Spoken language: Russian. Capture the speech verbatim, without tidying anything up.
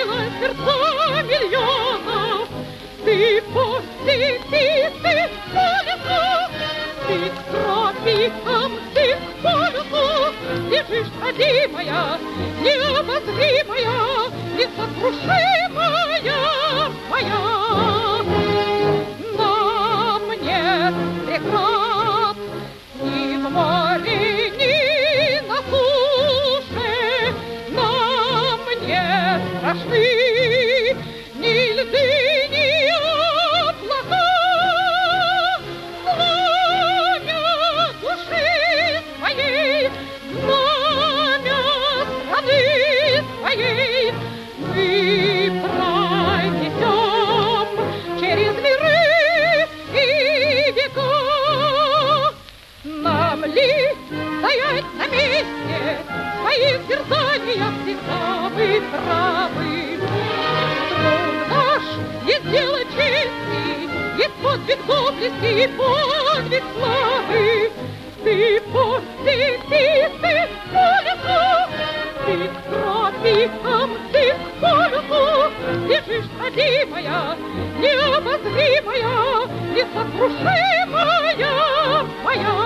заняла сердца миллионов. Ты посети, ты по лесу, ты к тропикам, ты к полюсу лежишь, родимая, необозримая, несокрушимая моя. На мне преград ни в море, ни на суше, на мне страшны ни льды, ни облака. Знамя души своей, знамя страны своей мы пронесем через миры и века. Нам ли стоять на месте, в своих дерзаниях всегда мы правы. Труд наш и сделать чести, и подвиг доблести, и подвиг славы. Ты посети, ты по лесу, ты к тропикам, ты к полюсу лежишь, родимая, необозримая, несокрушимая моя.